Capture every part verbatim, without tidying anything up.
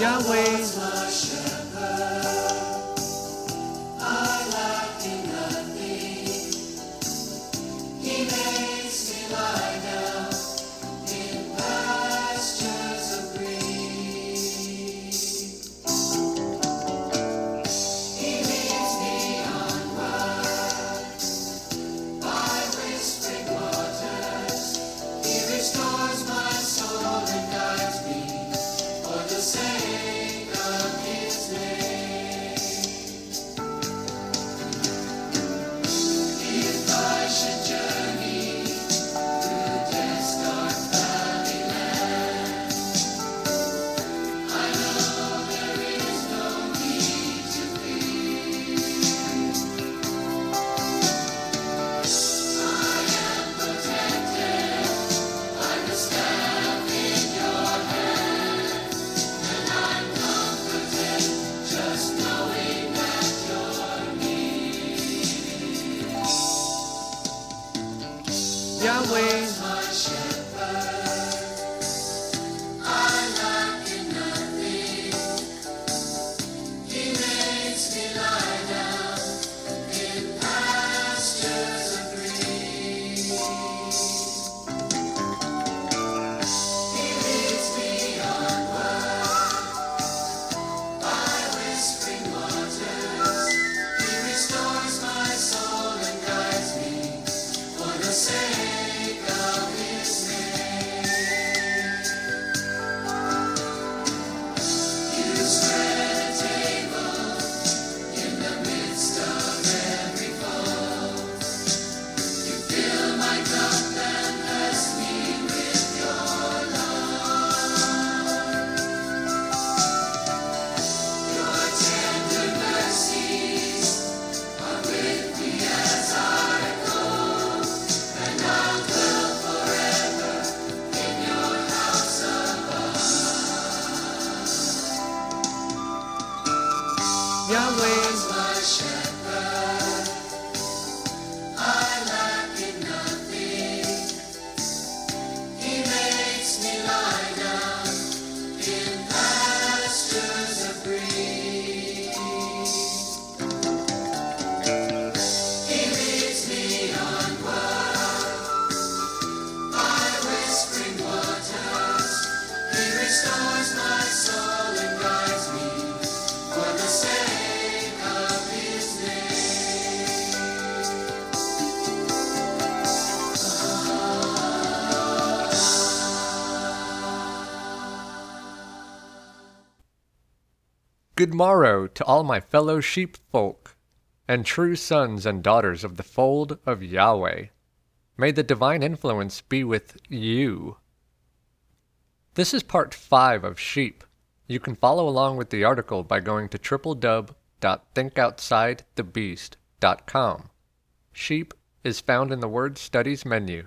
Yahweh's my shepherd, I lack in nothing. He makes me lie down in pastures of green. He leads me onward by whispering waters. He restores my soul and guides me for the sake of his name. If I should journey through death's dark valley land, I know there is no need to fear. I am protected by the staff in your hand, and I'm comforted just knowing that you're near. Yahweh's My shepherd, I lack in nothing. He makes me lie down in pastures of green. He leads me onward by whispering waters. He restores my soul and guides me for the sake of his name. You spread a table in the midst of every foe. You fill my cup and bless me with your love. Your tender mercies are with me as I go, and I'll dwell forever in your house above. Yahweh's My shepherd, I lack in nothing. He makes me lie down in pastures of green. He leads me onward by whispering waters. He restores my soul and guides me for the sake of his name. good morrow to all my fellow sheep folk, and true sons and daughters of the fold of Yahweh. May the divine influence be with you. This is part five of Sheep. You can follow along with the article by going to w w w dot think outside the beast dot com. Sheep is found in the Word Studies menu.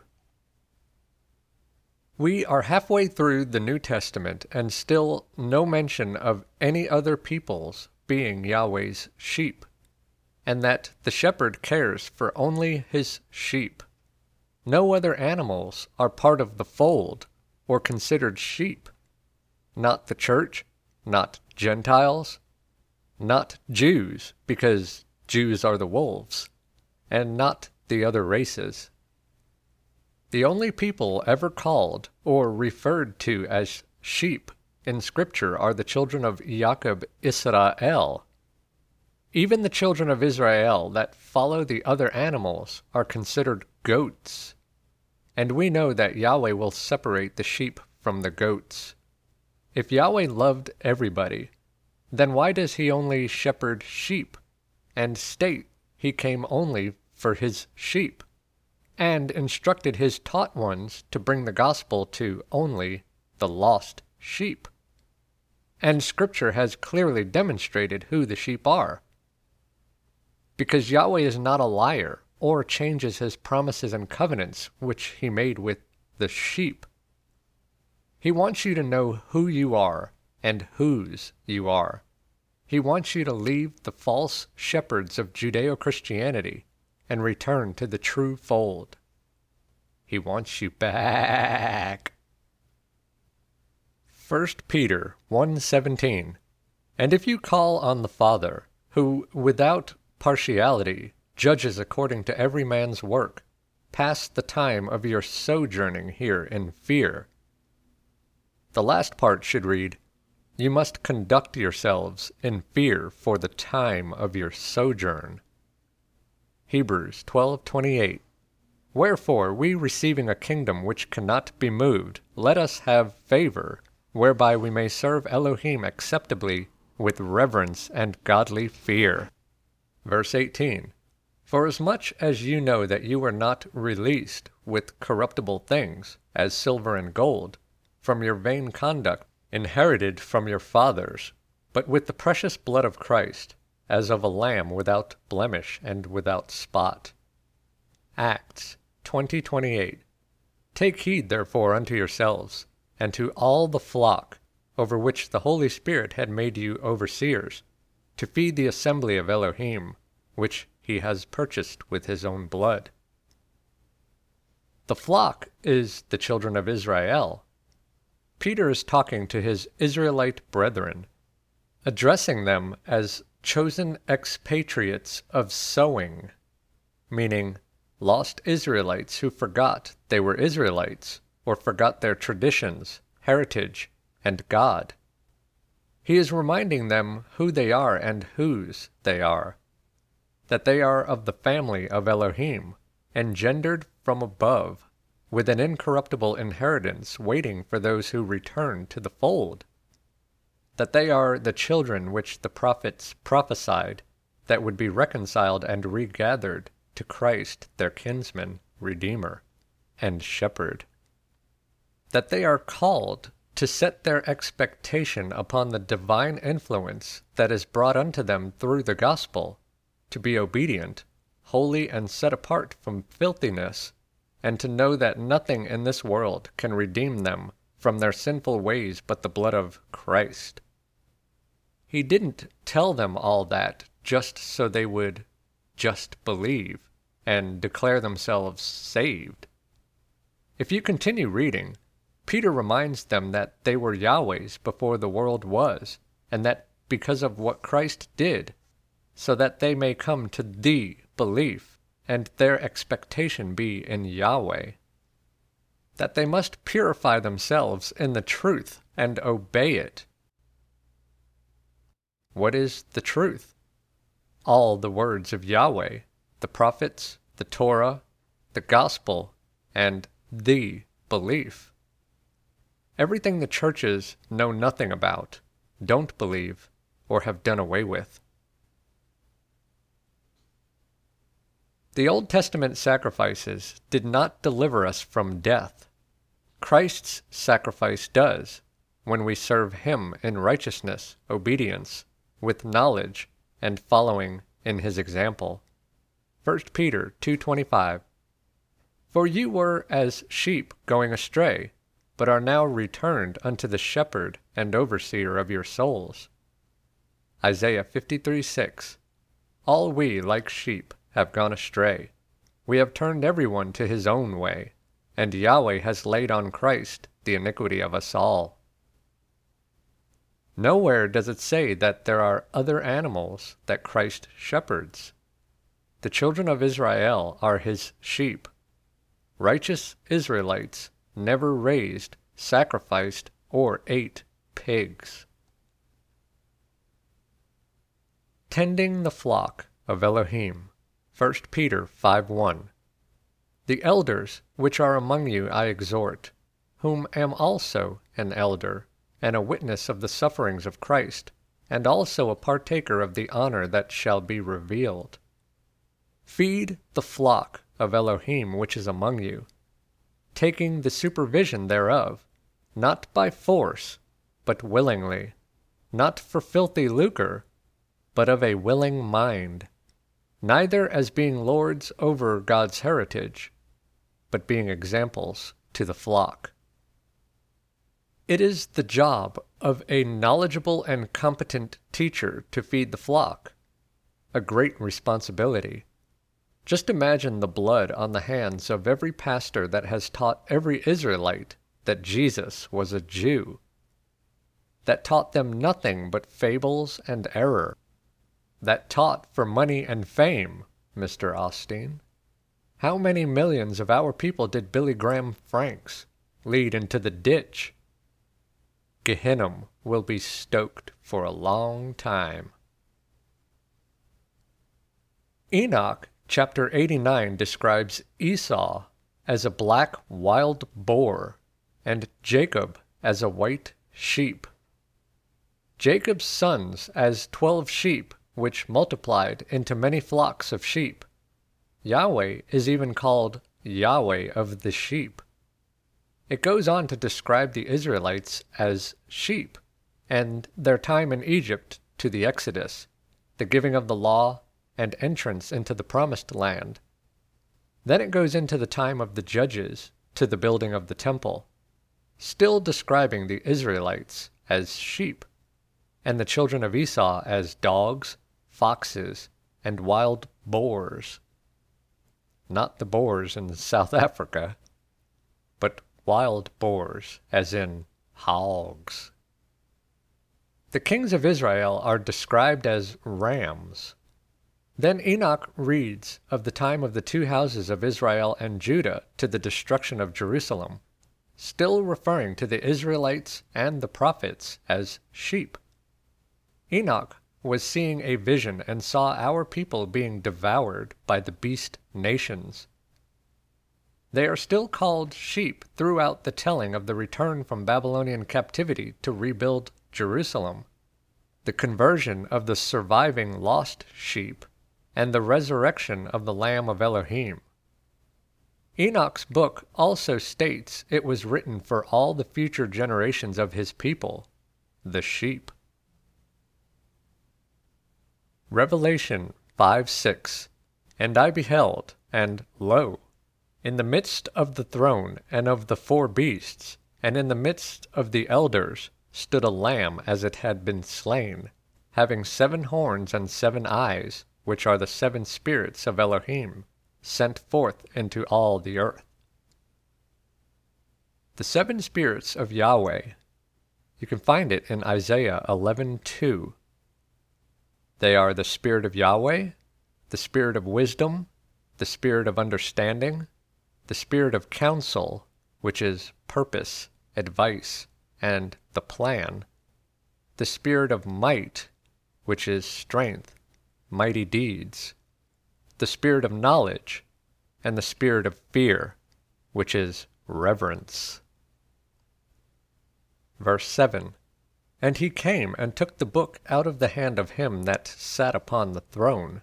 We are halfway through the New Testament and still no mention of any other peoples being Yahweh's sheep, and that the shepherd cares for only his sheep. No other animals are part of the fold or considered sheep. Not the church, not Gentiles, not Jews, because Jews are the wolves, and not the other races. The only people ever called or referred to as sheep in Scripture are the children of Jacob Israel. Even the children of Israel that follow the other animals are considered goats. And we know that Yahweh will separate the sheep from the goats. If Yahweh loved everybody, then why does he only shepherd sheep and state he came only for his sheep, and instructed his taught ones to bring the gospel to only the lost sheep? And Scripture has clearly demonstrated who the sheep are. Because Yahweh is not a liar, or changes his promises and covenants which he made with the sheep. He wants you to know who you are and whose you are. He wants you to leave the false shepherds of Judeo-Christianity and return to the true fold. He wants you back. First Peter one seventeen. And if you call on the Father, who without partiality judges according to every man's work, pass the time of your sojourning here in fear. The last part should read, You must conduct yourselves in fear for the time of your sojourn. Hebrews twelve twenty-eight. Wherefore, we receiving a kingdom which cannot be moved, let us have favor, whereby we may serve Elohim acceptably with reverence and godly fear. Verse eighteen. Forasmuch as you know that you were not released with corruptible things, as silver and gold, from your vain conduct, inherited from your fathers, but with the precious blood of Christ, as of a lamb without blemish and without spot. Acts twenty twenty-eight. Take heed therefore unto yourselves, and to all the flock, over which the Holy Spirit had made you overseers, to feed the assembly of Elohim, which he has purchased with his own blood. The flock is the children of Israel. Peter is talking to his Israelite brethren, addressing them as chosen expatriates of sowing, meaning lost Israelites who forgot they were Israelites, or forgot their traditions, heritage, and God. He is reminding them who they are and whose they are, that they are of the family of Elohim, engendered from above, with an incorruptible inheritance waiting for those who return to the fold, that they are the children which the prophets prophesied that would be reconciled and regathered to Christ their kinsman, Redeemer, and Shepherd, that they are called to set their expectation upon the divine influence that is brought unto them through the gospel, to be obedient, holy and set apart from filthiness, and to know that nothing in this world can redeem them from their sinful ways but the blood of Christ. He didn't tell them all that just so they would just believe and declare themselves saved. If you continue reading, Peter reminds them that they were Yahweh's before the world was, and that because of what Christ did, so that they may come to the belief, and their expectation be in Yahweh, that they must purify themselves in the truth and obey it. What is the truth? All the words of Yahweh, the prophets, the Torah, the gospel, and the belief. Everything the churches know nothing about, don't believe, or have done away with. The Old Testament sacrifices did not deliver us from death. Christ's sacrifice does, when we serve him in righteousness, obedience, with knowledge, and following in his example. First Peter two twenty-five. For you were as sheep going astray, but are now returned unto the shepherd and overseer of your souls. Isaiah fifty-three six. All we, like sheep, have gone astray. We have turned everyone to his own way, and Yahweh has laid on Christ the iniquity of us all. Nowhere does it say that there are other animals that Christ shepherds. The children of Israel are his sheep. Righteous Israelites never raised, sacrificed, or ate pigs. Tending the flock of Elohim. First Peter five one. The elders which are among you I exhort, whom am also an elder, and a witness of the sufferings of Christ, and also a partaker of the honor that shall be revealed. Feed the flock of Elohim which is among you, taking the supervision thereof, not by force, but willingly, not for filthy lucre, but of a willing mind, neither as being lords over God's heritage, but being examples to the flock. It is the job of a knowledgeable and competent teacher to feed the flock, a great responsibility. Just imagine the blood on the hands of every pastor that has taught every Israelite that Jesus was a Jew. that taught them nothing but fables and error, that taught for money and fame, Mister Austin. How many millions of our people did Billy Graham Franks lead into the ditch? Gehinnom will be stoked for a long time. Enoch chapter eighty-nine describes Esau as a black wild boar and Jacob as a white sheep. Jacob's sons as twelve sheep which multiplied into many flocks of sheep. Yahweh is even called Yahweh of the sheep. It goes on to describe the Israelites as sheep, and their time in Egypt to the Exodus, the giving of the law, and entrance into the promised land. Then it goes into the time of the judges to the building of the temple, still describing the Israelites as sheep, and the children of Esau as dogs, foxes, and wild boars. Not the boars in South Africa, but wild boars, as in hogs. The kings of Israel are described as rams. Then Enoch reads of the time of the two houses of Israel and Judah to the destruction of Jerusalem, still referring to the Israelites and the prophets as sheep. Enoch was seeing a vision and saw our people being devoured by the beast nations. They are still called sheep throughout the telling of the return from Babylonian captivity to rebuild Jerusalem, the conversion of the surviving lost sheep, and the resurrection of the Lamb of Elohim. Enoch's book also states it was written for all the future generations of his people, the sheep. Revelation five six. And I beheld, and lo, in the midst of the throne and of the four beasts, and in the midst of the elders, stood a lamb as it had been slain, having seven horns and seven eyes, which are the seven spirits of Elohim, sent forth into all the earth. The seven spirits of Yahweh, you can find it in Isaiah eleven two. They are the spirit of Yahweh, the spirit of wisdom, the spirit of understanding, the spirit of counsel, which is purpose, advice, and the plan, the spirit of might, which is strength, mighty deeds, the spirit of knowledge, and the spirit of fear, which is reverence. Verse seven. And he came and took the book out of the hand of him that sat upon the throne.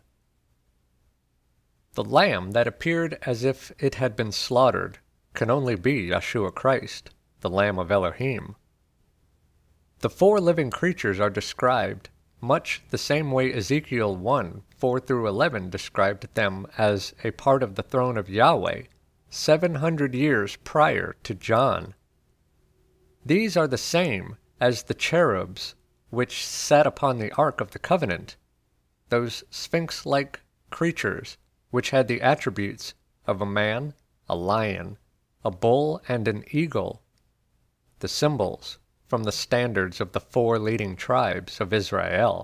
The lamb that appeared as if it had been slaughtered can only be Yeshua Christ, the Lamb of Elohim. The four living creatures are described much the same way Ezekiel one, four through eleven described them as a part of the throne of Yahweh, seven hundred years prior to John. These are the same as the cherubs which sat upon the Ark of the Covenant, those sphinx-like creatures which had the attributes of a man, a lion, a bull, and an eagle, the symbols from the standards of the four leading tribes of Israel.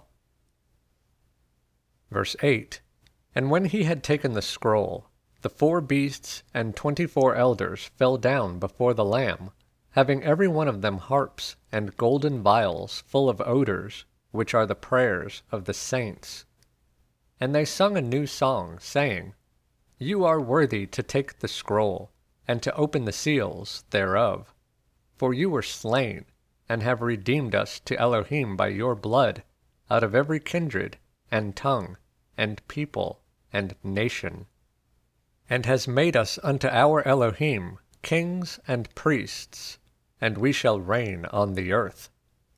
Verse eight. And when he had taken the scroll, the four beasts and twenty-four elders fell down before the Lamb, having every one of them harps and golden vials full of odors, which are the prayers of the saints. And they sung a new song, saying, You are worthy to take the scroll, and to open the seals thereof. For you were slain, and have redeemed us to Elohim by your blood, out of every kindred, and tongue, and people, and nation, and has made us unto our Elohim kings and priests, and we shall reign on the earth.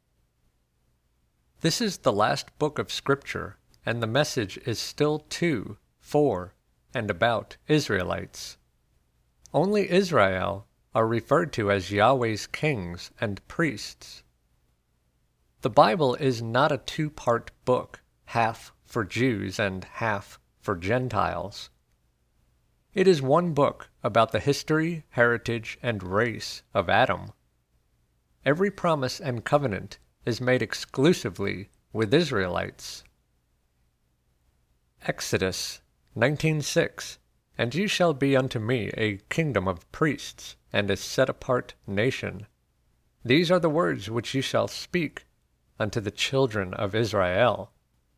This is the last book of Scripture, and the message is still to, for, and about Israelites. Only Israel are referred to as Yahweh's kings and priests. The Bible is not a two-part book, half for Jews and half for Gentiles. It is one book about the history, heritage, and race of Adam. Every promise and covenant is made exclusively with Israelites. Exodus nineteen six, And ye shall be unto me a kingdom of priests, and a set-apart nation. These are the words which ye shall speak unto the children of Israel.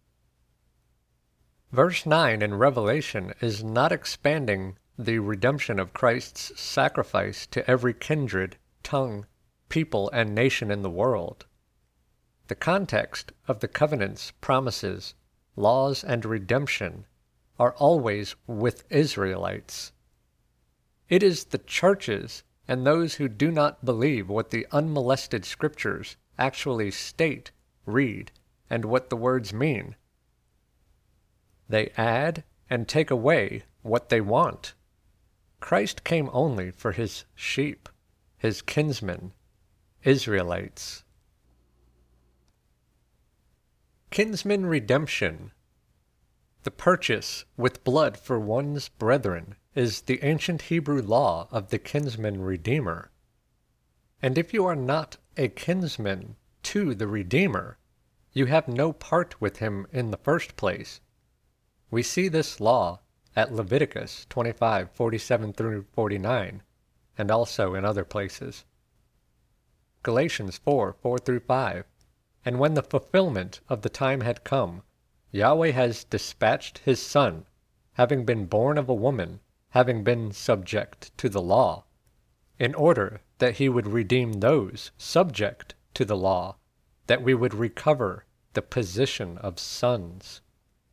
Verse nine in Revelation is not expanding the redemption of Christ's sacrifice to every kindred, tongue, people, and nation in the world. The context of the covenants, promises, laws, and redemption are always with Israelites. It is the churches and those who do not believe what the unmolested scriptures actually state, read, and what the words mean. They add and take away what they want. Christ came only for his sheep, his kinsmen, Israelites. Kinsman redemption. The purchase with blood for one's brethren is the ancient Hebrew law of the kinsman redeemer. And if you are not a kinsman to the Redeemer, you have no part with him in the first place. We see this law at Leviticus twenty-five, forty-seven through forty-nine, and also in other places. Galatians four, four through five. And when the fulfillment of the time had come, Yahweh has dispatched his Son, having been born of a woman, having been subject to the law, in order that he would redeem those subject to the law, that we would recover the position of sons.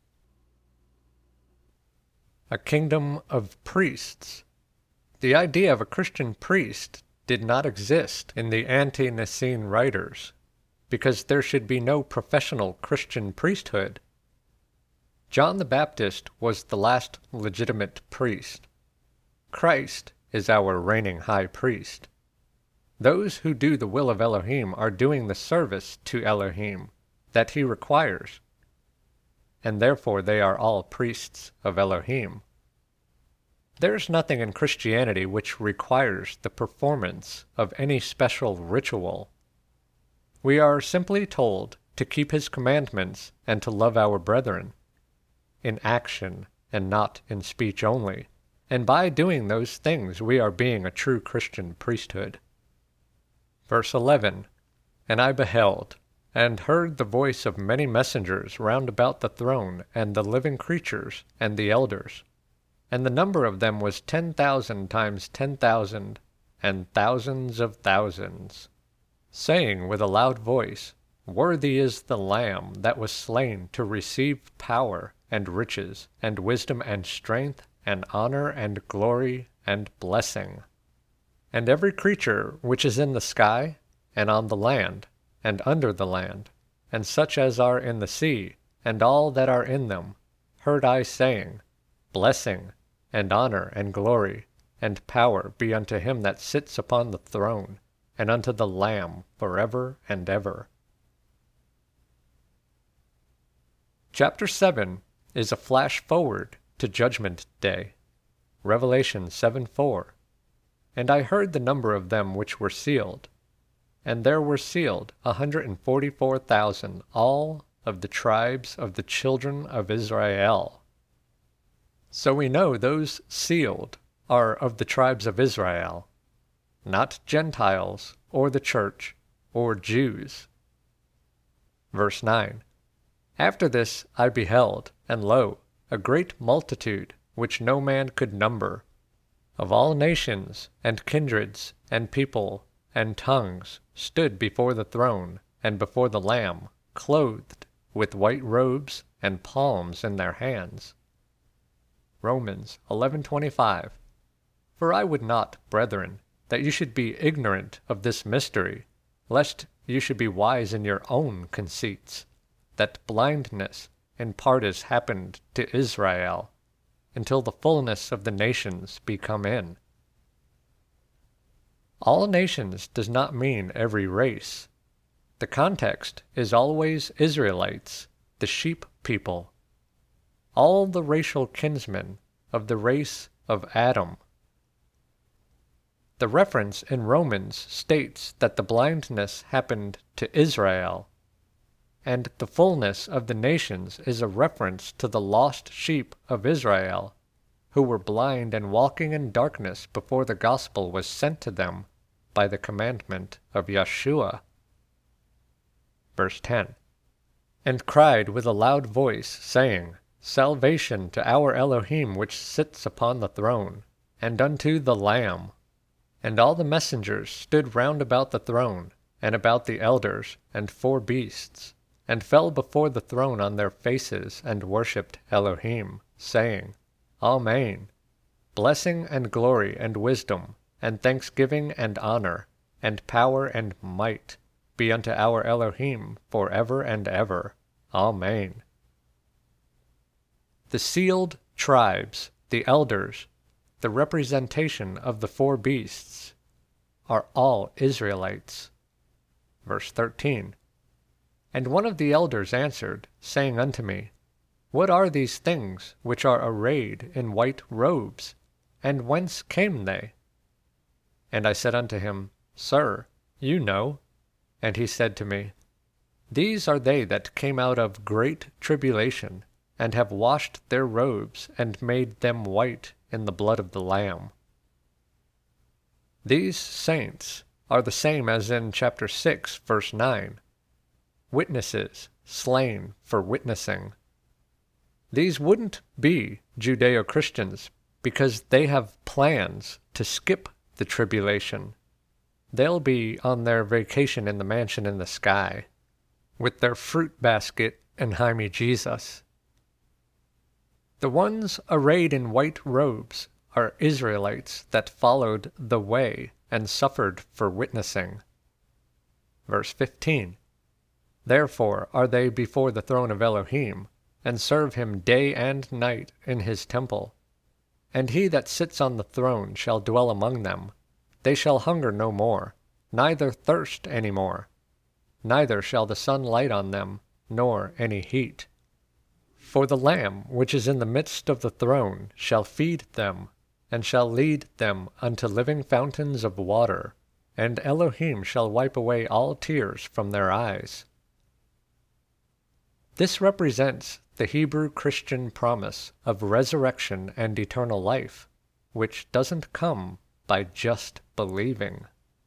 A kingdom of priests. The idea of a Christian priest did not exist in the ante-Nicene writers, because there should be no professional Christian priesthood. John the Baptist was the last legitimate priest. Christ is our reigning high priest. Those who do the will of Elohim are doing the service to Elohim that he requires, and therefore they are all priests of Elohim. There is nothing in Christianity which requires the performance of any special ritual. We are simply told to keep his commandments and to love our brethren, in action and not in speech only, and by doing those things we are being a true Christian priesthood. Verse eleven, And I beheld, and heard the voice of many messengers round about the throne, and the living creatures, and the elders. And the number of them was ten thousand times ten thousand, and thousands of thousands, saying with a loud voice, Worthy is the Lamb that was slain to receive power, and riches, and wisdom, and strength, and honor, and glory, and blessing. And every creature which is in the sky, and on the land, and under the land, and such as are in the sea, and all that are in them, heard I saying, Blessing, and honor, and glory, and power be unto him that sits upon the throne, and unto the Lamb forever and ever. Chapter seven is a flash forward to Judgment Day. Revelation seven four. And I heard the number of them which were sealed, and there were sealed a hundred and forty-four thousand, all of the tribes of the children of Israel. So we know those sealed are of the tribes of Israel, not Gentiles, or the church, or Jews. Verse nine. After this I beheld, and lo, a great multitude, which no man could number, of all nations, and kindreds, and people, and tongues, stood before the throne, and before the Lamb, clothed with white robes, and palms in their hands. Romans eleven twenty-five. For I would not, brethren, that you should be ignorant of this mystery, lest you should be wise in your own conceits, that blindness in part is happened to Israel, until the fullness of the nations be come in. All nations does not mean every race. The context is always Israelites, the sheep people, all the racial kinsmen of the race of Adam. The reference in Romans states that the blindness happened to Israel and the fullness of the nations is a reference to the lost sheep of Israel, who were blind and walking in darkness before the gospel was sent to them by the commandment of Yeshua. Verse ten. And cried with a loud voice, saying, Salvation to our Elohim which sits upon the throne, and unto the Lamb. And all the messengers stood round about the throne, and about the elders, and four beasts, and fell before the throne on their faces, and worshipped Elohim, saying, Amen. Blessing and glory and wisdom, and thanksgiving and honor, and power and might be unto our Elohim for ever and ever. Amen. The sealed tribes, the elders, the representation of the four beasts, are all Israelites. Verse thirteen. And one of the elders answered, saying unto me, What are these things which are arrayed in white robes, and whence came they? And I said unto him, Sir, you know. And he said to me, These are they that came out of great tribulation, and have washed their robes, and made them white in the blood of the Lamb. These saints are the same as in chapter six, verse nine, witnesses slain for witnessing. These wouldn't be Judeo-Christians because they have plans to skip the tribulation. They'll be on their vacation in the mansion in the sky, with their fruit basket and Jaime Jesus. The ones arrayed in white robes are Israelites that followed the way and suffered for witnessing. Verse fifteen. Therefore are they before the throne of Elohim, and serve him day and night in his temple. And he that sits on the throne shall dwell among them. They shall hunger no more, neither thirst any more. Neither shall the sun light on them, nor any heat. For the Lamb which is in the midst of the throne shall feed them, and shall lead them unto living fountains of water, and Elohim shall wipe away all tears from their eyes. This represents the Hebrew Christian promise of resurrection and eternal life, which doesn't come by just believing.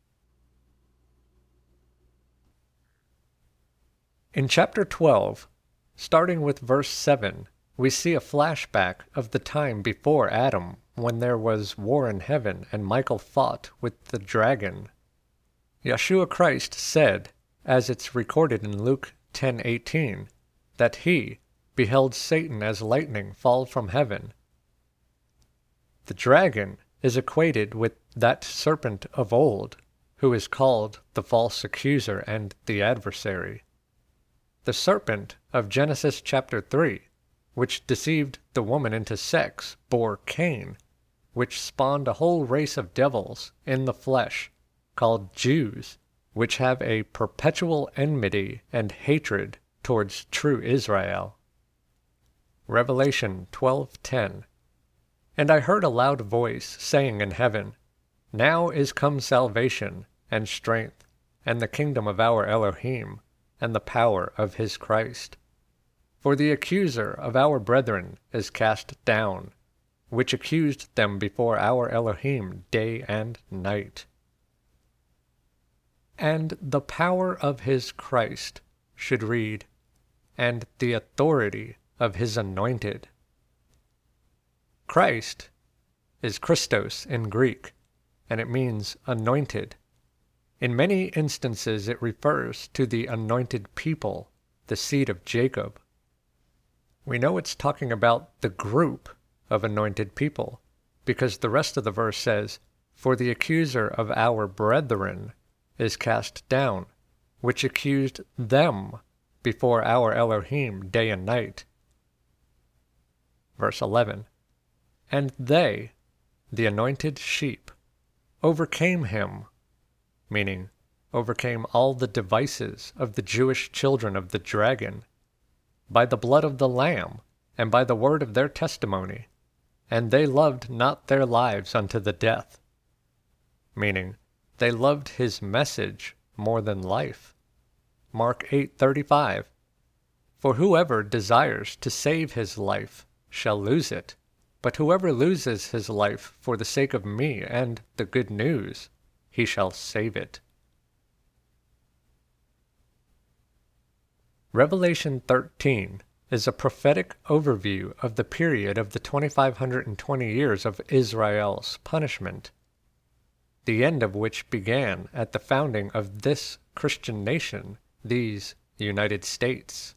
In chapter twelve, starting with verse seven, we see a flashback of the time before Adam, when there was war in heaven and Michael fought with the dragon. Yeshua Christ said, as it's recorded in Luke ten eighteen, that he beheld Satan as lightning fall from heaven. The dragon is equated with that serpent of old, who is called the false accuser and the adversary. The serpent of Genesis chapter three, which deceived the woman into sex, bore Cain, which spawned a whole race of devils in the flesh, called Jews, which have a perpetual enmity and hatred towards true Israel. Revelation twelve ten. And I heard a loud voice saying in heaven, Now is come salvation, and strength, and the kingdom of our Elohim, and the power of his Christ. For the accuser of our brethren is cast down, which accused them before our Elohim day and night. And the power of his Christ should read, and the authority of his anointed. Christ is Christos in Greek, and it means anointed. In many instances it refers to the anointed people, the seed of Jacob. We know it's talking about the group of anointed people, because the rest of the verse says, For the accuser of our brethren is cast down, which accused them before our Elohim day and night. Verse eleven. And they, the anointed sheep, overcame him, meaning overcame all the devices of the Jewish children of the dragon, by the blood of the Lamb, and by the word of their testimony, and they loved not their lives unto the death, meaning they loved his message more than life. Mark eight thirty-five, For whoever desires to save his life shall lose it, but whoever loses his life for the sake of me and the good news, he shall save it. Revelation thirteen is a prophetic overview of the period of the twenty-five hundred twenty years of Israel's punishment, the end of which began at the founding of this Christian nation, these United States.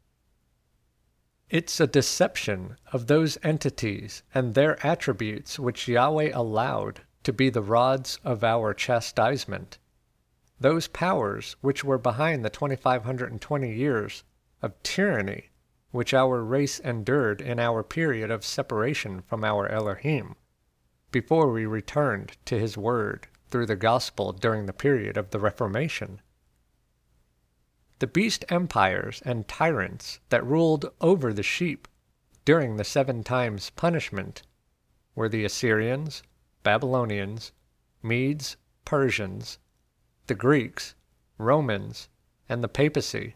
It's a deception of those entities and their attributes which Yahweh allowed to be the rods of our chastisement, those powers which were behind the twenty-five hundred twenty years of tyranny which our race endured in our period of separation from our Elohim, before we returned to his word through the gospel during the period of the Reformation. The beast empires and tyrants that ruled over the sheep during the seven times punishment were the Assyrians, Babylonians, Medes, Persians, the Greeks, Romans, and the papacy.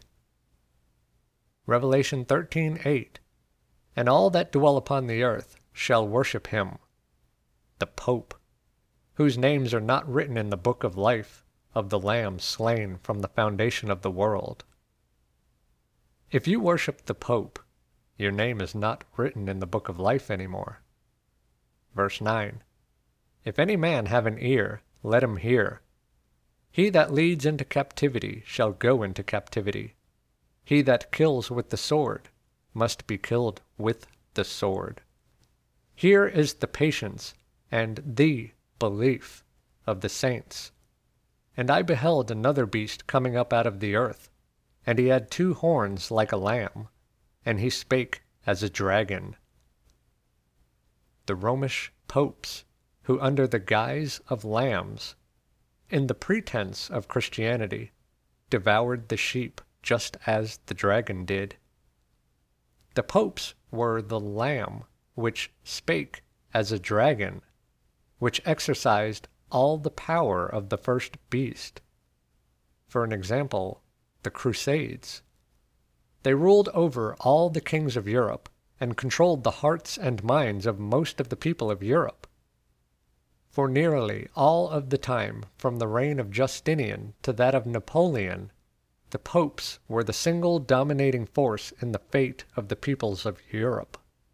Revelation thirteen eight, and all that dwell upon the earth shall worship him, the Pope, whose names are not written in the book of life of the Lamb slain from the foundation of the world. If you worship the Pope, your name is not written in the book of life anymore. Verse nine, if any man have an ear, let him hear. He that leads into captivity shall go into captivity. He that kills with the sword must be killed with the sword. Here is the patience and the belief of the saints. And I beheld another beast coming up out of the earth, and he had two horns like a lamb, and he spake as a dragon. The Romish popes, who under the guise of lambs, in the pretense of Christianity, devoured the sheep just as the dragon did. The popes were the lamb which spake as a dragon, which exercised all the power of the first beast. For an example, the Crusades. They ruled over all the kings of Europe and controlled the hearts and minds of most of the people of Europe. For nearly all of the time from the reign of Justinian to that of Napoleon, the popes were the single dominating force in the fate of the peoples of Europe.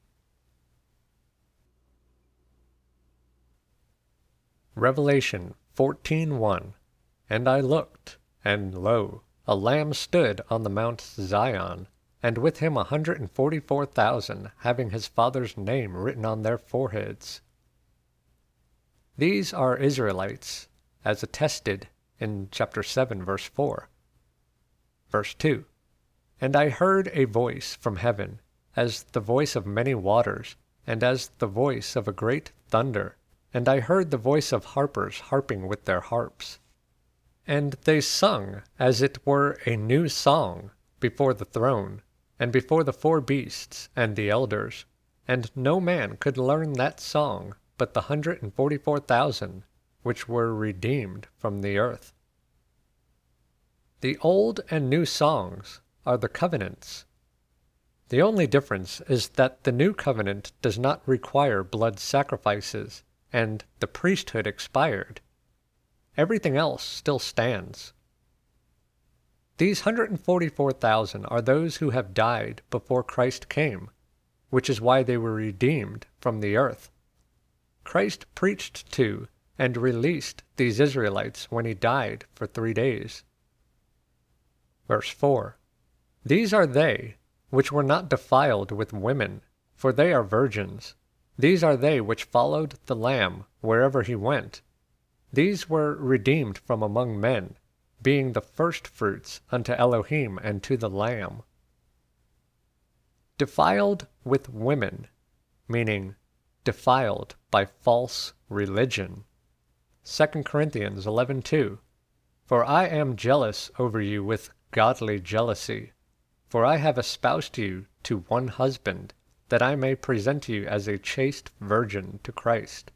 Revelation fourteen one, and I looked, and lo, a lamb stood on the Mount Zion, and with him a hundred and forty-four thousand, having his father's name written on their foreheads. These are Israelites, as attested in chapter seven, verse four. Verse two, and I heard a voice from heaven, as the voice of many waters, and as the voice of a great thunder. And I heard the voice of harpers harping with their harps. And they sung, as it were a new song, before the throne, and before the four beasts and the elders. And no man could learn that song but the hundred and forty-four thousand, which were redeemed from the earth. The old and new songs are the covenants. The only difference is that the new covenant does not require blood sacrifices, and the priesthood expired. Everything else still stands. These one hundred forty-four thousand are those who have died before Christ came, which is why they were redeemed from the earth. Christ preached to and released these Israelites when he died for three days. Verse four, these are they which were not defiled with women, for they are virgins. These are they which followed the Lamb wherever he went. These were redeemed from among men, being the firstfruits unto Elohim and to the Lamb. Defiled with women, meaning defiled by false religion. Second Corinthians eleven two, for I am jealous over you with godly jealousy, for I have espoused you to one husband, that I may present you as a chaste virgin to Christ.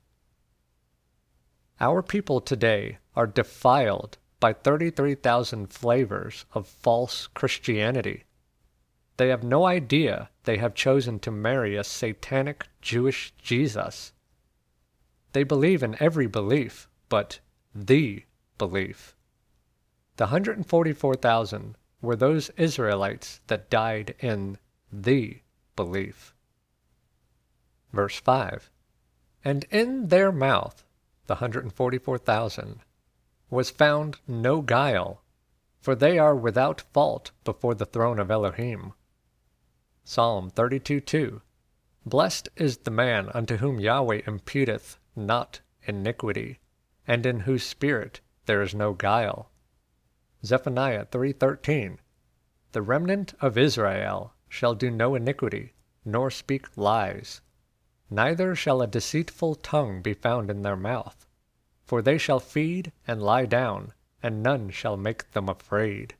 Our people today are defiled by thirty-three thousand flavors of false Christianity. They have no idea they have chosen to marry a satanic Jewish Jesus. They believe in every belief, but the belief. The one hundred forty-four thousand were those Israelites that died in the belief. Verse five. And in their mouth, the one hundred forty-four thousand, was found no guile, for they are without fault before the throne of Elohim. Psalm thirty-two two. Blessed is the man unto whom Yahweh imputeth not iniquity, and in whose spirit there is no guile. Zephaniah three thirteen. The remnant of Israel shall do no iniquity, nor speak lies. Neither shall a deceitful tongue be found in their mouth. For they shall feed and lie down, and none shall make them afraid.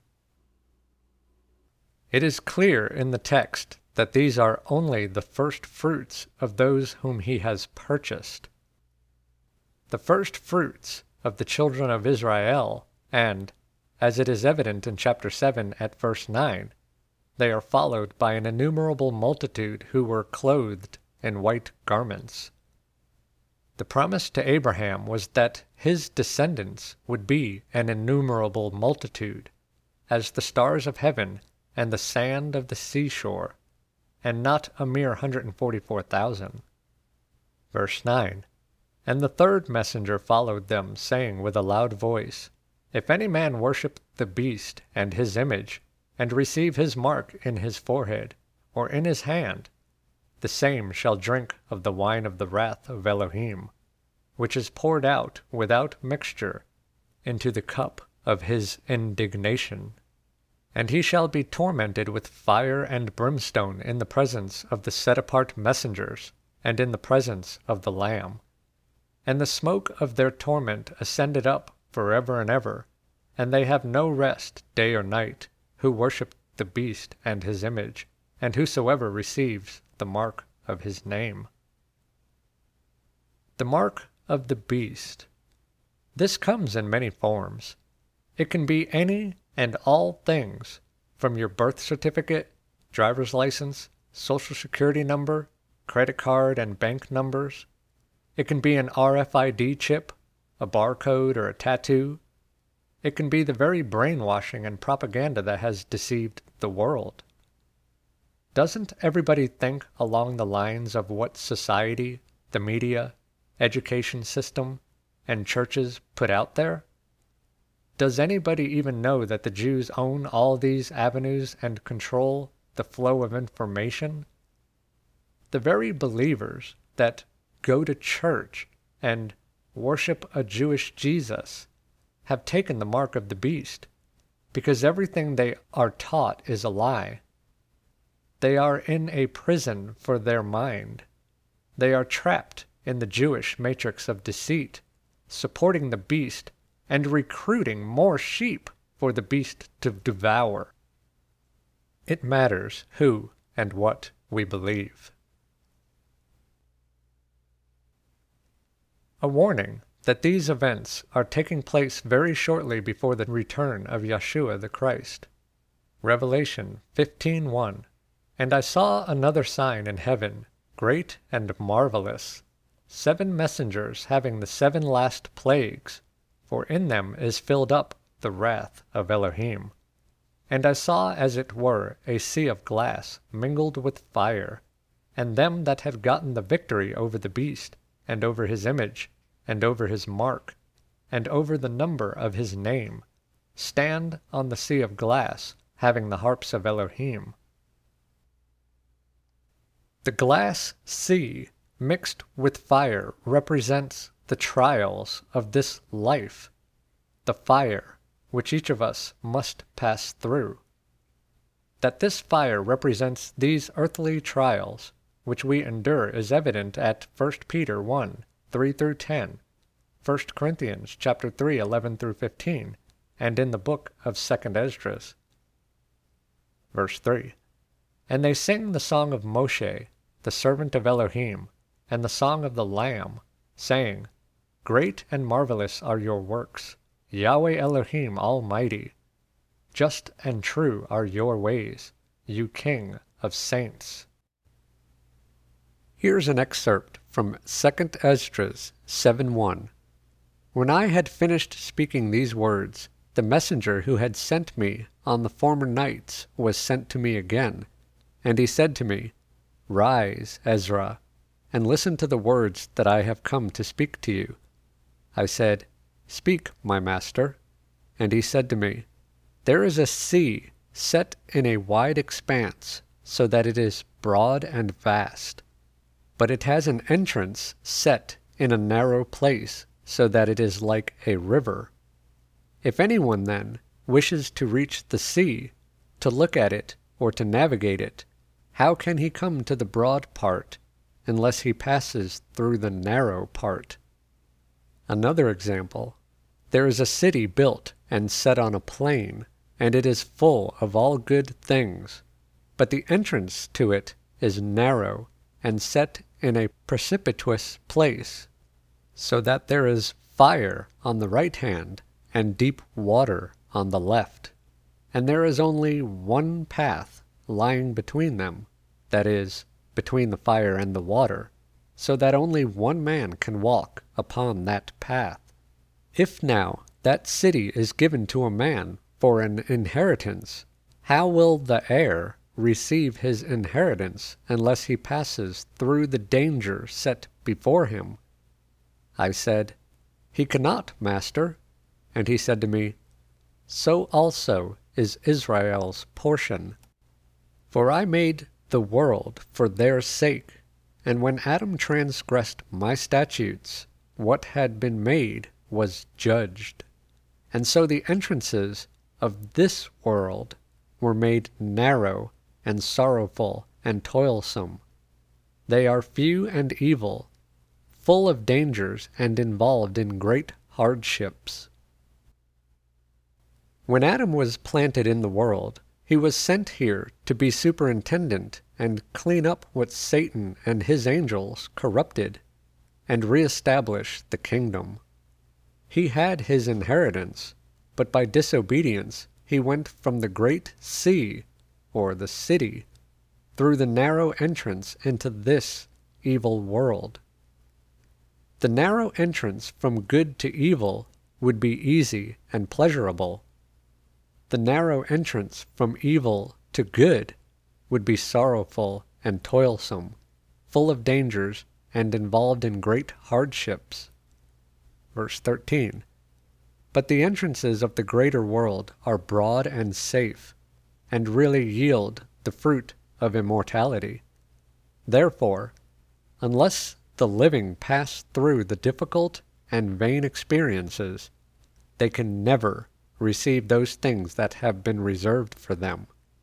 It is clear in the text that these are only the first fruits of those whom he has purchased. The first fruits of the children of Israel, and, as it is evident in chapter seven at verse nine, they are followed by an innumerable multitude who were clothed in white garments. The promise to Abraham was that his descendants would be an innumerable multitude, as the stars of heaven and the sand of the seashore, and not a mere one hundred forty-four thousand. Verse nine. And the third messenger followed them, saying with a loud voice, If any man worship the beast and his image, and receive his mark in his forehead, or in his hand, the same shall drink of the wine of the wrath of Elohim, which is poured out without mixture into the cup of his indignation. And he shall be tormented with fire and brimstone in the presence of the set-apart messengers, and in the presence of the Lamb. And the smoke of their torment ascended up forever and ever, and they have no rest day or night, who worship the beast and his image, and whosoever receives the mark of his name. The mark of the beast. This comes in many forms. It can be any and all things, from your birth certificate, driver's license, social security number, credit card and bank numbers. It can be an R F I D chip, a barcode, or a tattoo. It can be the very brainwashing and propaganda that has deceived the world. Doesn't everybody think along the lines of what society, the media, education system, and churches put out there? Does anybody even know that the Jews own all these avenues and control the flow of information? The very believers that go to church and worship a Jewish Jesus have taken the mark of the beast, because everything they are taught is a lie. They are in a prison for their mind. They are trapped in the Jewish matrix of deceit, supporting the beast and recruiting more sheep for the beast to devour. It matters who and what we believe. A warning that these events are taking place very shortly before the return of Yeshua the Christ. Revelation fifteen one. And I saw another sign in heaven, great and marvelous, seven messengers having the seven last plagues, for in them is filled up the wrath of Elohim. And I saw as it were a sea of glass mingled with fire, and them that had gotten the victory over the beast, and over his image, and over his mark, and over the number of his name, stand on the sea of glass, having the harps of Elohim. The glass sea mixed with fire represents the trials of this life, the fire which each of us must pass through. That this fire represents these earthly trials which we endure is evident at First Peter one, three through ten, First Corinthians chapter three, eleven through fifteen, and in the book of Second Esdras. Verse three. And they sing the song of Moshe, the servant of Elohim, and the song of the Lamb, saying, Great and marvelous are your works, Yahweh Elohim Almighty. Just and true are your ways, you King of saints. Here's an excerpt from Second Esdras seven one. When I had finished speaking these words, the messenger who had sent me on the former nights was sent to me again, and he said to me, Rise, Ezra, and listen to the words that I have come to speak to you. I said, Speak, my master. And he said to me, There is a sea set in a wide expanse, so that it is broad and vast. But it has an entrance set in a narrow place, so that it is like a river. If anyone, then, wishes to reach the sea, to look at it, or to navigate it, how can he come to the broad part, unless he passes through the narrow part? Another example. There is a city built and set on a plain, and it is full of all good things. But the entrance to it is narrow, and set in a precipitous place, so that there is fire on the right hand, and deep water on the left. And there is only one path lying between them, that is, between the fire and the water, so that only one man can walk upon that path. If now that city is given to a man for an inheritance, how will the heir receive his inheritance unless he passes through the danger set before him? I said, He cannot, master. And he said to me, So also is Israel's portion. For I made the world for their sake, and when Adam transgressed my statutes, what had been made was judged. And so the entrances of this world were made narrow and sorrowful and toilsome. They are few and evil, full of dangers and involved in great hardships. When Adam was planted in the world, he was sent here to be superintendent and clean up what Satan and his angels corrupted, and reestablish the kingdom. He had his inheritance, but by disobedience he went from the great sea, or the city, through the narrow entrance into this evil world. The narrow entrance from good to evil would be easy and pleasurable. The narrow entrance from evil to good would be sorrowful and toilsome, full of dangers and involved in great hardships. Verse thirteen. But the entrances of the greater world are broad and safe, and really yield the fruit of immortality. Therefore, unless the living pass through the difficult and vain experiences, they can never receive those things that have been reserved for them.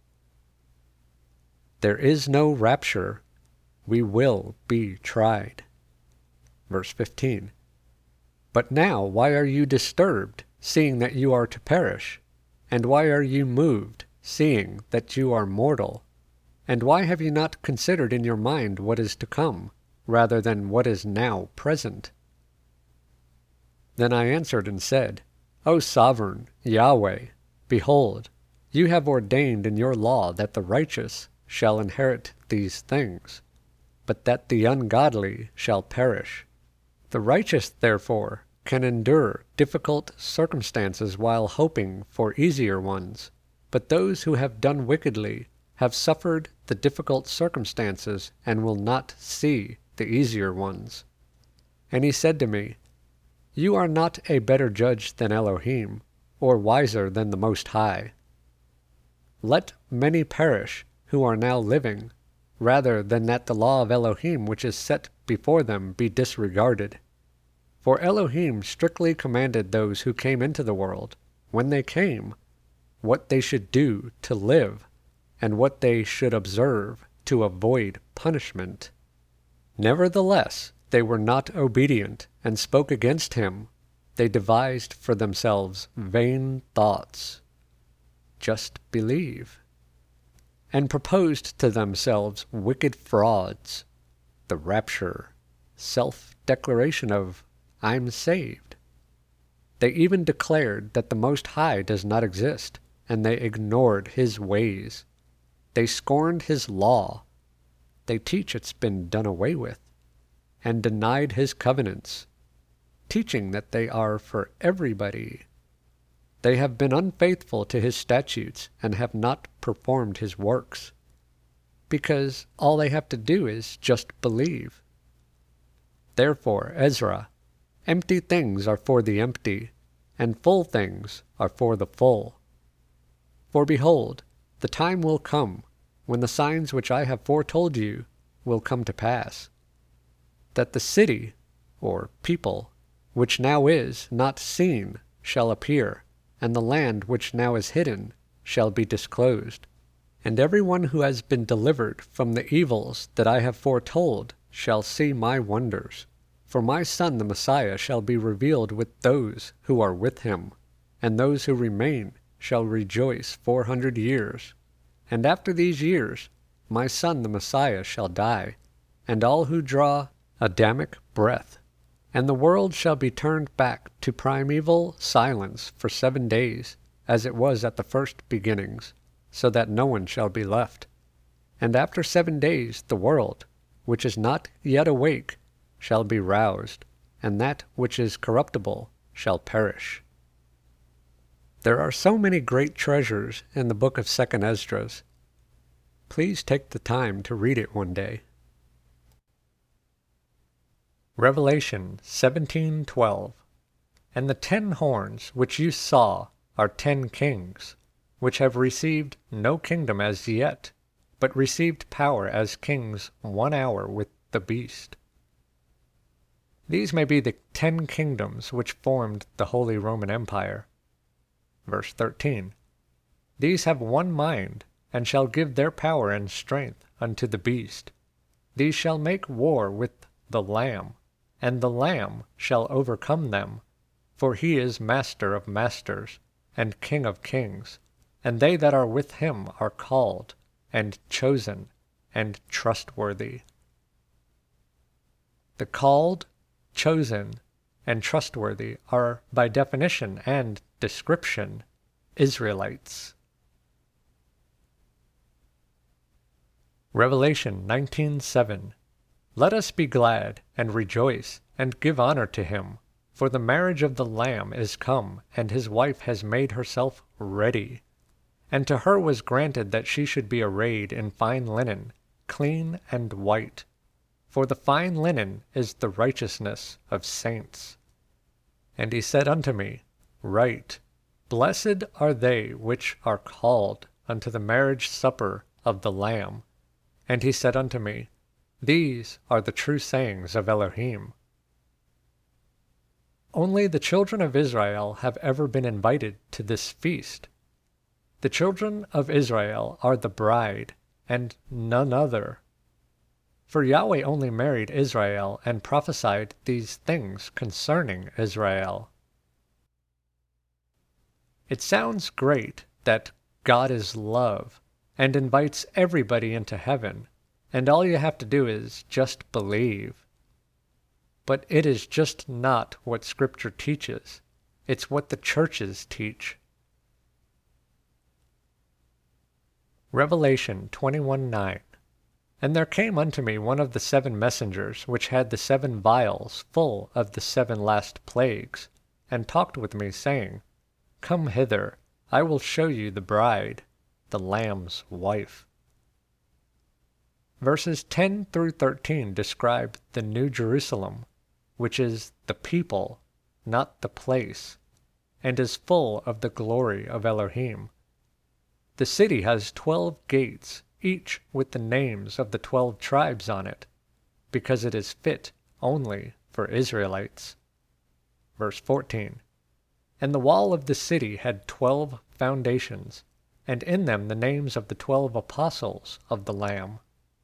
There is no rapture. We will be tried. Verse fifteen. But now why are you disturbed, seeing that you are to perish? And why are you moved, seeing that you are mortal? And why have you not considered in your mind what is to come, rather than what is now present? Then I answered and said, O sovereign Yahweh, behold, you have ordained in your law that the righteous shall inherit these things, but that the ungodly shall perish. The righteous, therefore, can endure difficult circumstances while hoping for easier ones, but those who have done wickedly have suffered the difficult circumstances and will not see the easier ones. And he said to me, You are not a better judge than Elohim, or wiser than the Most High. Let many perish who are now living, rather than that the law of Elohim which is set before them be disregarded. For Elohim strictly commanded those who came into the world, when they came, what they should do to live, and what they should observe to avoid punishment. Nevertheless, they were not obedient, and spoke against him. They devised for themselves vain thoughts. Just believe. And proposed to themselves wicked frauds, the rapture, self-declaration of, I'm saved. They even declared that the Most High does not exist, and they ignored his ways. They scorned his law. They teach it's been done away with, and denied his covenants, teaching that they are for everybody. They have been unfaithful to his statutes and have not performed his works, because all they have to do is just believe. Therefore, Ezra, empty things are for the empty, and full things are for the full. For behold, the time will come, when the signs which I have foretold you will come to pass, that the city, or people, which now is not seen, shall appear, and the land which now is hidden shall be disclosed. And every one who has been delivered from the evils that I have foretold shall see my wonders. For my Son the Messiah shall be revealed with those who are with him, and those who remain shall rejoice four hundred years. And after these years my Son the Messiah shall die, and all who draw Adamic breath, and the world shall be turned back to primeval silence for seven days, as it was at the first beginnings, so that no one shall be left. And after seven days the world, which is not yet awake, shall be roused, and that which is corruptible shall perish. There are so many great treasures in the book of Second Esdras. Please take the time to read it one day. Revelation seventeen twelve. And the ten horns which you saw are ten kings, which have received no kingdom as yet, but received power as kings one hour with the beast. These may be the ten kingdoms which formed the Holy Roman Empire. Verse thirteen. These have one mind, and shall give their power and strength unto the beast. These shall make war with the Lamb, and the Lamb shall overcome them, for he is Master of masters, and King of kings, and they that are with him are called, and chosen, and trustworthy. The called, chosen, and trustworthy are, by definition and description, Israelites. Revelation nineteen seven. Let us be glad, and rejoice, and give honor to him, for the marriage of the Lamb is come, and his wife has made herself ready. And to her was granted that she should be arrayed in fine linen, clean and white. For the fine linen is the righteousness of saints. And he said unto me, Write, Blessed are they which are called unto the marriage supper of the Lamb. And he said unto me, These are the true sayings of Elohim. Only the children of Israel have ever been invited to this feast. The children of Israel are the bride, and none other. For Yahweh only married Israel and prophesied these things concerning Israel. It sounds great that God is love and invites everybody into heaven, and all you have to do is just believe. But it is just not what Scripture teaches. It's what the churches teach. Revelation twenty-one nine. And there came unto me one of the seven messengers, which had the seven vials full of the seven last plagues, and talked with me, saying, Come hither, I will show you the bride, the Lamb's wife. Verses ten through thirteen describe the New Jerusalem, which is the people, not the place, and is full of the glory of Elohim. The city has twelve gates, each with the names of the twelve tribes on it, because it is fit only for Israelites. Verse fourteen. And the wall of the city had twelve foundations, and in them the names of the twelve apostles of the Lamb.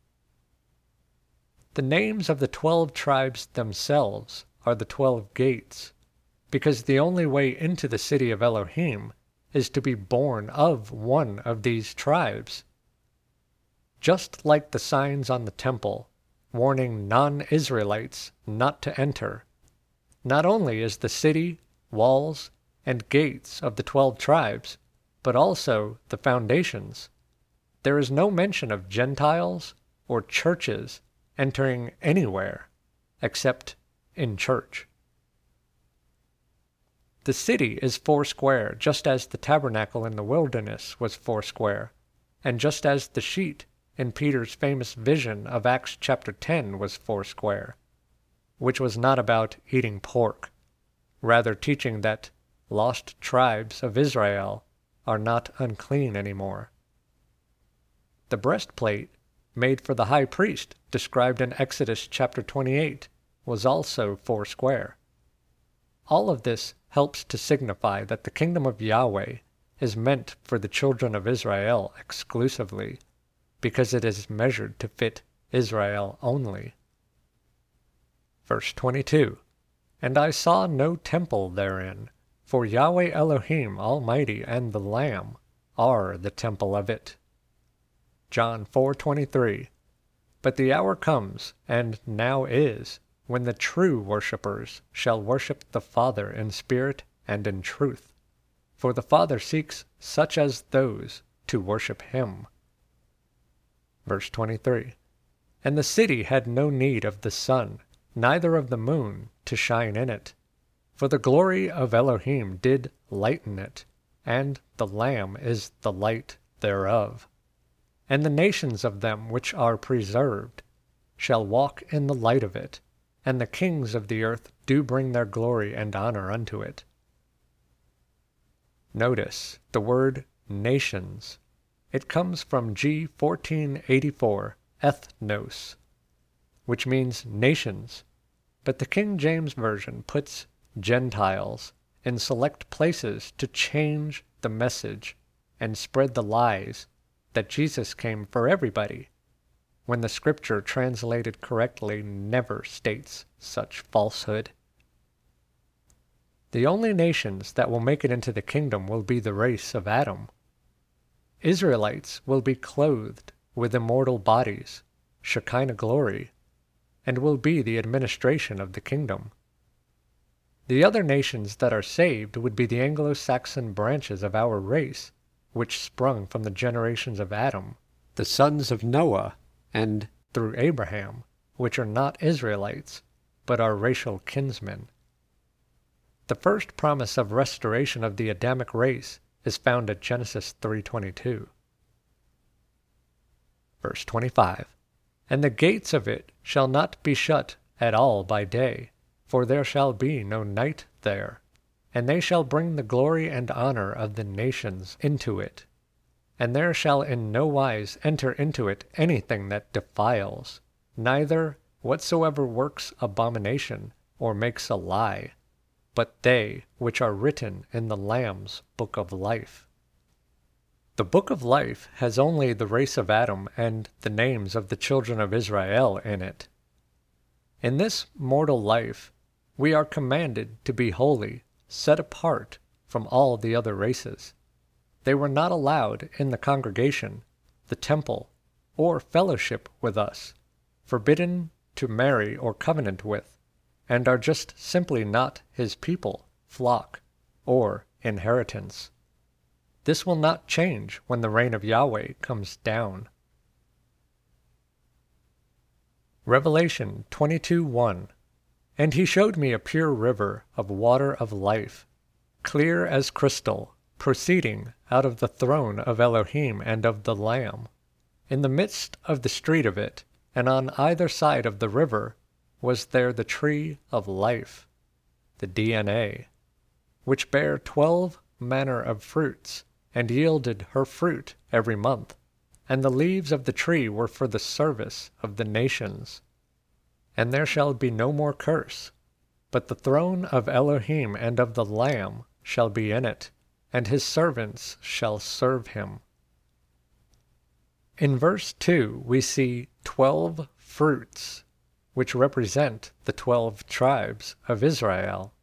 The names of the twelve tribes themselves are the twelve gates, because the only way into the city of Elohim is to be born of one of these tribes. Just like the signs on the temple, warning non-Israelites not to enter, not only is the city, walls, and gates of the twelve tribes, but also the foundations. There is no mention of Gentiles or churches entering anywhere except in church. The city is foursquare, just as the tabernacle in the wilderness was foursquare, and just as the sheet in Peter's famous vision of Acts chapter ten was foursquare, which was not about eating pork, rather teaching that lost tribes of Israel are not unclean anymore. The breastplate made for the high priest, described in Exodus chapter twenty-eight, was also foursquare. All of this helps to signify that the kingdom of Yahweh is meant for the children of Israel exclusively, because it is measured to fit Israel only. Verse twenty-two, And I saw no temple therein, for Yahweh Elohim Almighty and the Lamb are the temple of it. John four twenty-three, But the hour comes, and now is, when the true worshippers shall worship the Father in spirit and in truth, for the Father seeks such as those to worship him. Verse twenty-three, And the city had no need of the sun, neither of the moon, to shine in it, for the glory of Elohim did lighten it, and the Lamb is the light thereof. And the nations of them which are preserved shall walk in the light of it, and the kings of the earth do bring their glory and honor unto it. Notice the word nations. It comes from G fourteen eighty-four, ethnos, which means nations, but the King James Version puts Gentiles in select places to change the message and spread the lies that Jesus came for everybody, when the scripture translated correctly never states such falsehood. The only nations that will make it into the kingdom will be the race of Adam. Israelites will be clothed with immortal bodies, Shekinah glory, and will be the administration of the kingdom. The other nations that are saved would be the Anglo-Saxon branches of our race, which sprung from the generations of Adam, the sons of Noah, and through Abraham, which are not Israelites, but are racial kinsmen. The first promise of restoration of the Adamic race is found at Genesis three twenty-two. Verse twenty-five, And the gates of it shall not be shut at all by day, for there shall be no night there, and they shall bring the glory and honor of the nations into it. And there shall in no wise enter into it anything that defiles, neither whatsoever works abomination or makes a lie, but they which are written in the Lamb's book of life. The book of life has only the race of Adam and the names of the children of Israel in it. In this mortal life, we are commanded to be holy, set apart from all the other races. They were not allowed in the congregation, the temple, or fellowship with us, forbidden to marry or covenant with, and are just simply not his people, flock, or inheritance. This will not change when the reign of Yahweh comes down. Revelation twenty-two one, And he showed me a pure river of water of life, clear as crystal, proceeding out of the throne of Elohim and of the Lamb. In the midst of the street of it, and on either side of the river, was there the tree of life, the D N A, which bare twelve manner of fruits, and yielded her fruit every month. And the leaves of the tree were for the service of the nations. And there shall be no more curse, but the throne of Elohim and of the Lamb shall be in it, and his servants shall serve him. In verse two we see twelve fruits, which represent the twelve tribes of Israel.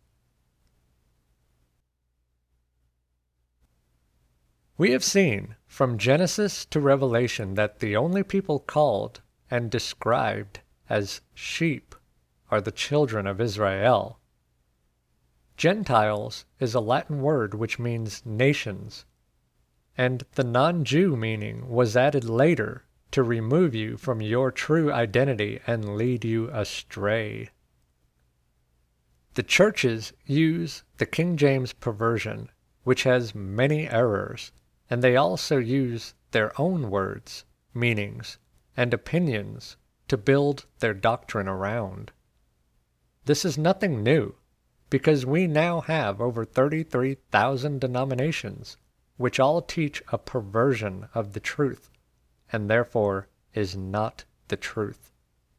We have seen from Genesis to Revelation that the only people called and described as sheep are the children of Israel. Gentiles is a Latin word which means nations, and the non-Jew meaning was added later to remove you from your true identity and lead you astray. The churches use the King James perversion, which has many errors, and they also use their own words, meanings, and opinions to build their doctrine around. This is nothing new, because we now have over thirty-three thousand denominations, which all teach a perversion of the truth, and therefore is not the truth.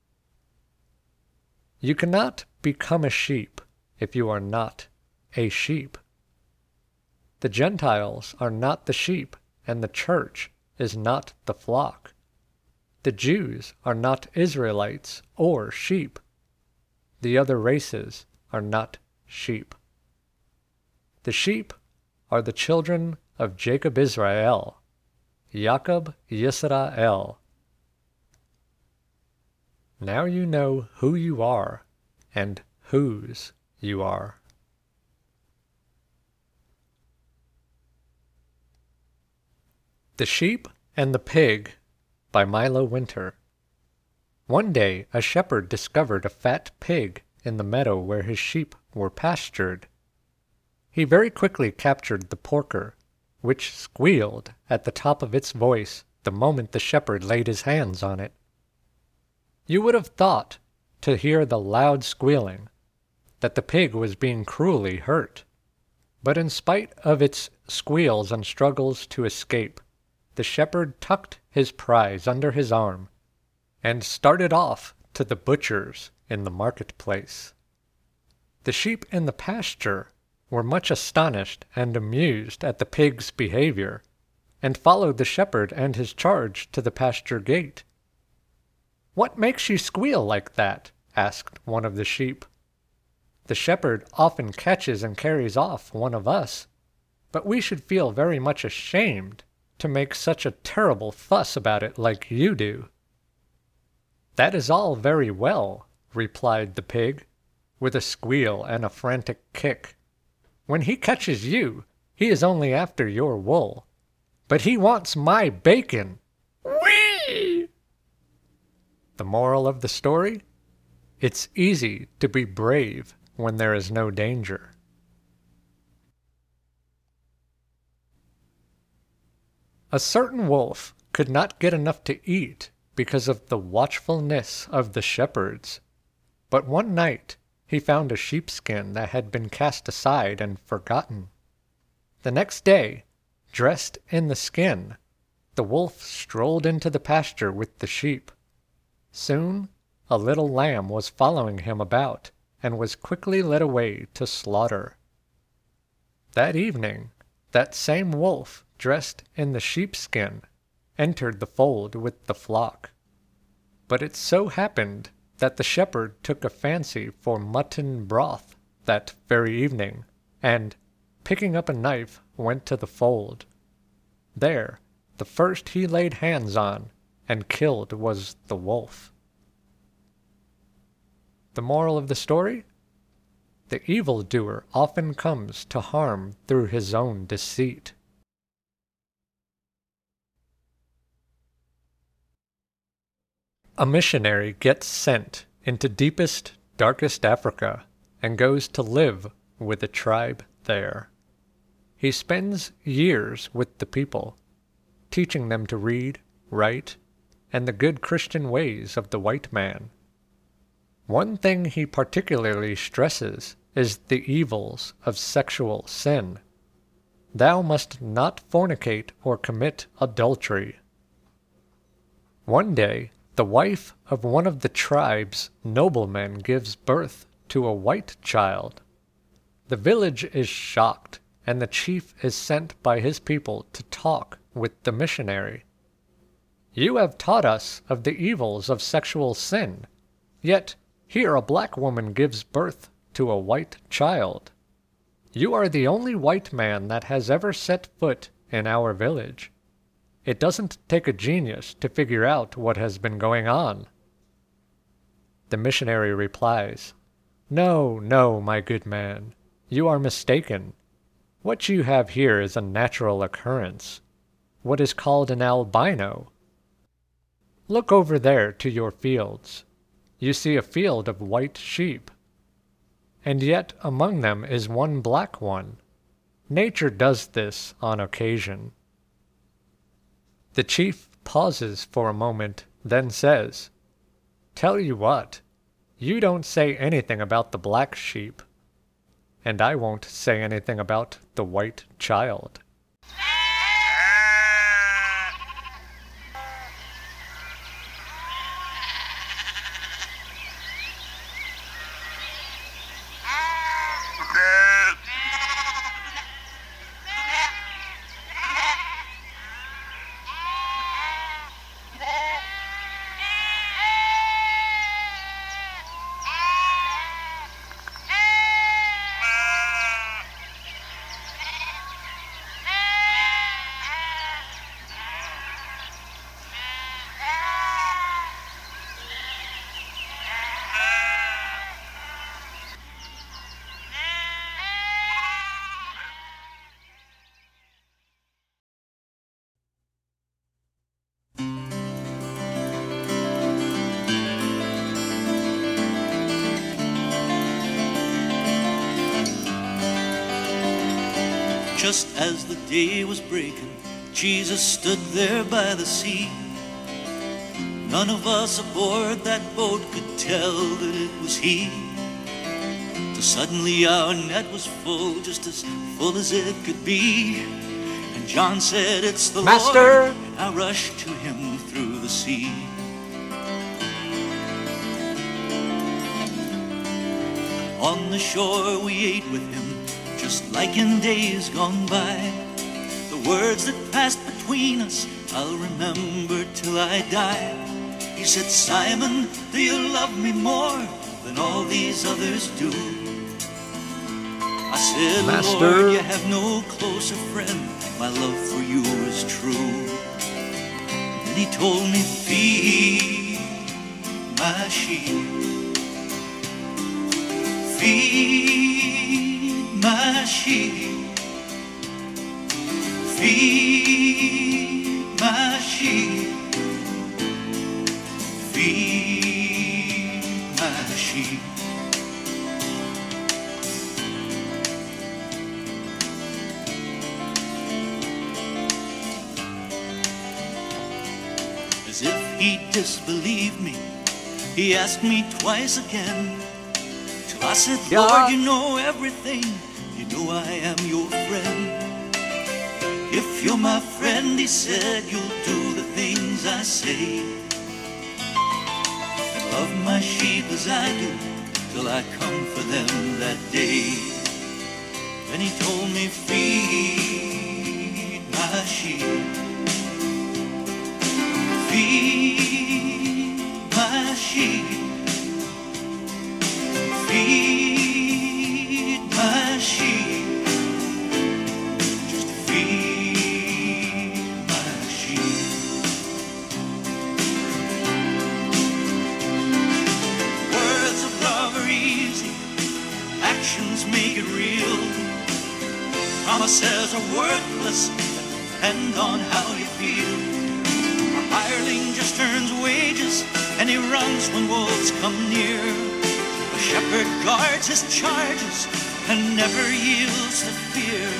You cannot become a sheep if you are not a sheep. The Gentiles are not the sheep, and the church is not the flock. The Jews are not Israelites or sheep. The other races are not sheep. The sheep are the children of Jacob Israel, Jacob Yisrael. Now you know who you are and whose you are. The Sheep and the Pig by Milo Winter. One day a shepherd discovered a fat pig in the meadow where his sheep were pastured. He very quickly captured the porker, which squealed at the top of its voice the moment the shepherd laid his hands on it. You would have thought, to hear the loud squealing, that the pig was being cruelly hurt. But in spite of its squeals and struggles to escape, the shepherd tucked his prize under his arm and started off to the butcher's in the marketplace. The sheep in the pasture were much astonished and amused at the pig's behavior, and followed the shepherd and his charge to the pasture gate. "What makes you squeal like that?" asked one of the sheep. "The shepherd often catches and carries off one of us, but we should feel very much ashamed to make such a terrible fuss about it like you do." "That is all very well," replied the pig, with a squeal and a frantic kick. "When he catches you, he is only after your wool, but he wants my bacon. Whee!" The moral of the story? It's easy to be brave when there is no danger. A certain wolf could not get enough to eat because of the watchfulness of the shepherds. But one night he found a sheepskin that had been cast aside and forgotten. The next day, dressed in the skin, the wolf strolled into the pasture with the sheep. Soon a little lamb was following him about and was quickly led away to slaughter. That evening, that same wolf, dressed in the sheepskin, entered the fold with the flock. But it so happened that the shepherd took a fancy for mutton broth that very evening, and, picking up a knife, went to the fold. There, the first he laid hands on and killed was the wolf. The moral of the story? The evildoer often comes to harm through his own deceit. A missionary gets sent into deepest, darkest Africa and goes to live with a tribe there. He spends years with the people, teaching them to read, write, and the good Christian ways of the white man. One thing he particularly stresses is the evils of sexual sin. Thou must not fornicate or commit adultery. One day, the wife of one of the tribe's noblemen gives birth to a white child. The village is shocked, and the chief is sent by his people to talk with the missionary. "You have taught us of the evils of sexual sin, yet here a black woman gives birth to a white child. You are the only white man that has ever set foot in our village. It doesn't take a genius to figure out what has been going on." The missionary replies, "No, no, my good man, you are mistaken. What you have here is a natural occurrence. what is called an albino. Look over there to your fields. You see a field of white sheep, and yet among them is one black one. Nature does this on occasion. The chief pauses for a moment, then says, "Tell you what, you don't say anything about the black sheep, and I won't say anything about the white child." Just as the day was breaking, Jesus stood there by the sea. None of us aboard that boat could tell that it was he. Till suddenly our net was full, just as full as it could be. And John said, "It's the Master!" Lord." I rushed to him through the sea. On the shore we ate with him, just like in days gone by. The words that passed between us I'll remember till I die. He said, "Simon, do you love me more than all these others do?" I said, Master. "Lord, you have no closer friend. My love for you is true." Then he told me, "Feed my sheep. Feed my sheep. Feed my sheep. Feed my sheep." As if he disbelieved me, he asked me twice again. Till I said, Yeah. "Lord, you know everything. You know I am your friend. If you're my friend," he said, "you'll do the things I say. And love my sheep as I do, till I come for them that day." Then he told me, "Feed my sheep. Feed my sheep. Feed my sheep. Just feed my sheep." Words of love are easy, actions make it real. Promises are worthless, depend on how you feel. A hireling just earns wages, and he runs when wolves come near. A shepherd guards his charges and never yields to fear.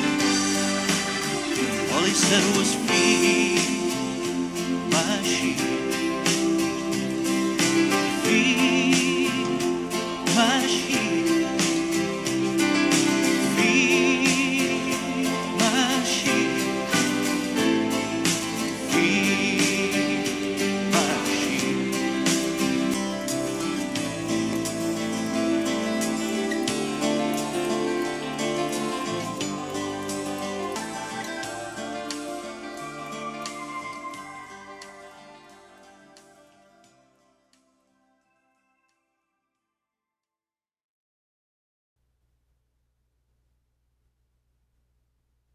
All he said was, "Feed my sheep.